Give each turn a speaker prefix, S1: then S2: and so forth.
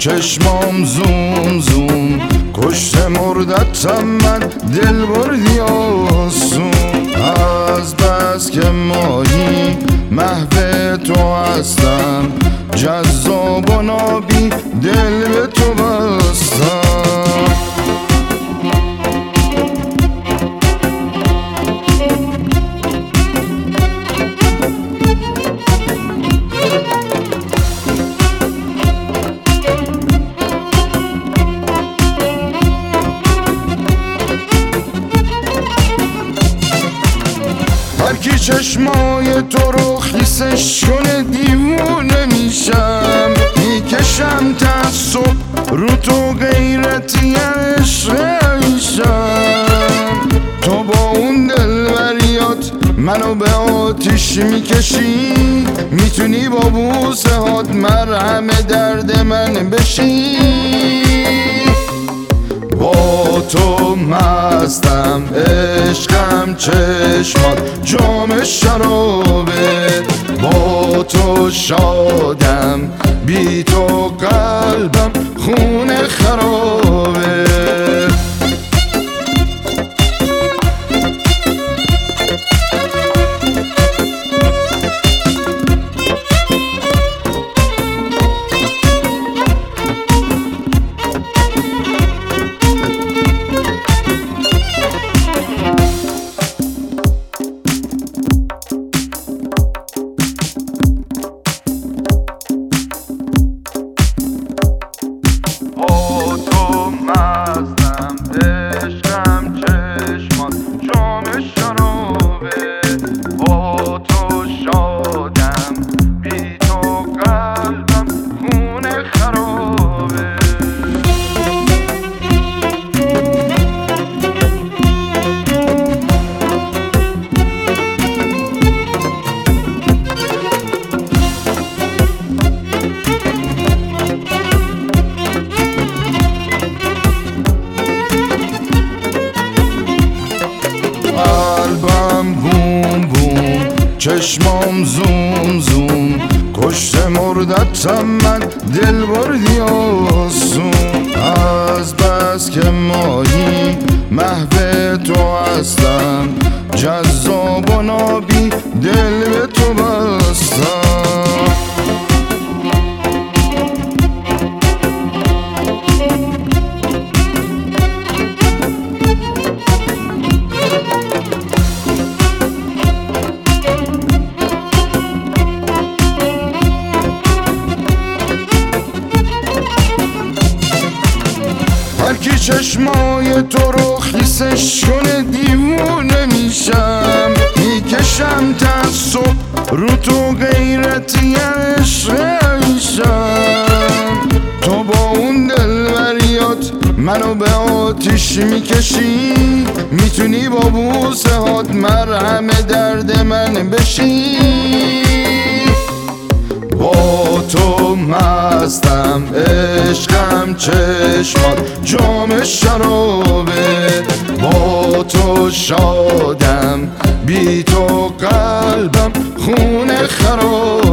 S1: چشمام زوم زوم کشته مردتم من دل بردی آسون از بس که ماهی محو تو هستم جذاب و نابی دل به تو بستم هرکی چشمای تو رو خیسش کنه دیوونه میشم میکشم تعصب رو تو غیرتی عشق میشم تو با اون دلبریات منو به آتیش میکشی میتونی با بوسه هات مرهم درد من بشی با تو مستم عشقم چشمات جام شرابه با تو شادم بی تو قلبم خون خرابه چشمام زوم زوم کشته مردتم من دل بردی آسون از بس که ماهی محو تو هستم جذاب و نابی دل به تو بستم هرکی چشمای تو رو خیسش کنه دیوونه میشم میکشم تعصب رو تو غیرتی عشق میشم تو با اون دلبریات منو به آتیش میکشی میتونی با بوسه هات مرهم درد من بشی با تو مستم عشقم چشمات جام شرابه با تو شادم بی تو قلبم خون خرابه